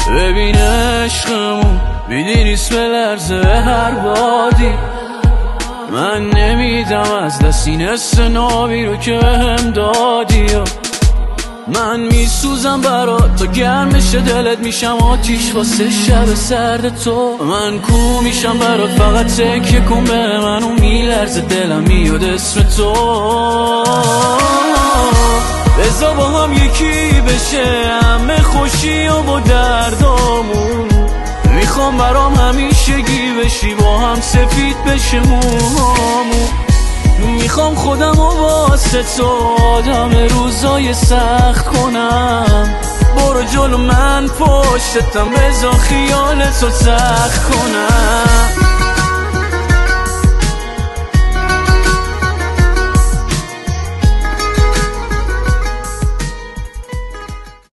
ببین عشقمون بیدی نیست به لرزه هر بادی. من نمیدم از دست این حس نابی رو که بهم دادی. من میسوزم برات تا گرم بشه دلت، میشم آتیش واسه شب سرد تو. من کو میشم برات فقط تکیه کن به من و میلرزه دلم میاد اسم تو. بذار با هم یکی بشه همه خوشی و با دردامون. میخوام برام همیشگی بشی با هم سفید بشه موهامون. میخوام خودم و واسه تو آدم روزای سخت کنم. برو جلو من پشتتم بذار خیال تو سخت کنم.